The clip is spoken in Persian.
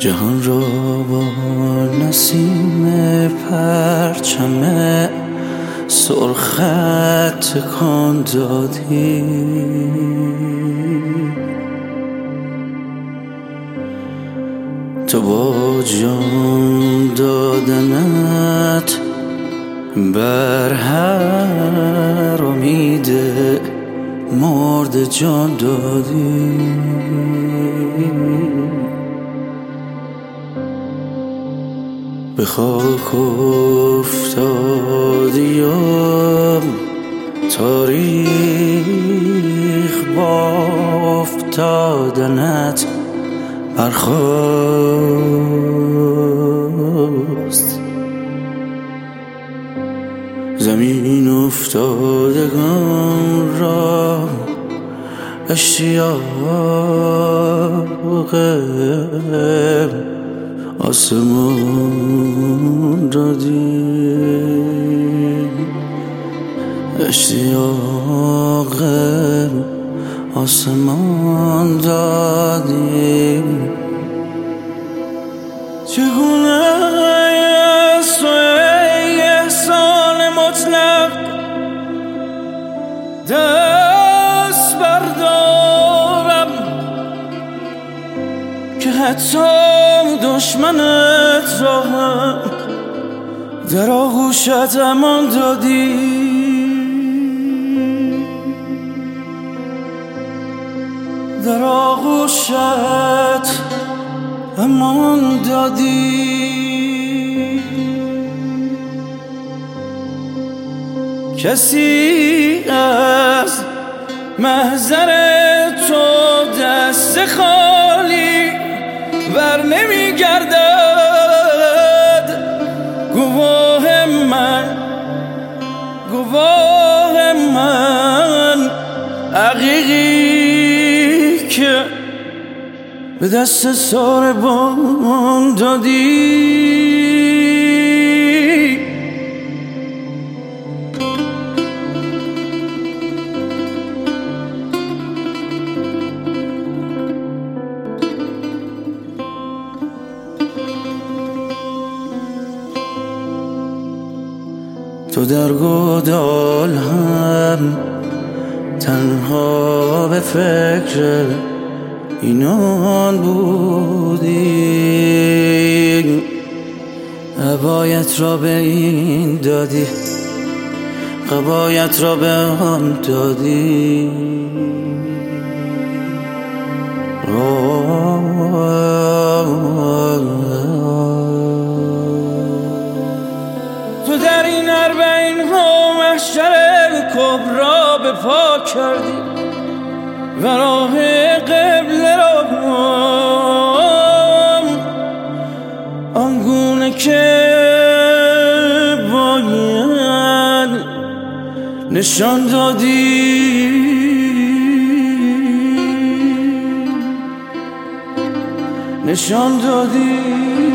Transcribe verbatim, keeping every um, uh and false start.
جهان را با نسیم پرچم سرخت تکان دادی. تو با جان دادنت بر هر امید مرد جان دادی. به خاک افتادی و تاریخ با افتادنت برخاست. زمین افتادگان را اشتیاق آسمان دادی. اشتیاق آسمان دادی. چگونه است تو ای احسان مطلق دست بردارم که حتی دشمنت را هم در آغوشت امان دادی. در آغوشت امان دادی. کسی از محضر تو دست خالی بر نمی گردد. گواه من گواه من عقیقی که به دست ساربان دادی. تو در گودال هم تنها به فکر اینان بودی. عبایت را به این دادی، قبایت را به هم دادی. تو در این اربعین ها محشر کبرا به پا کردی و راه قبله را آنگونه که باید نشان دادی. نشان دادی.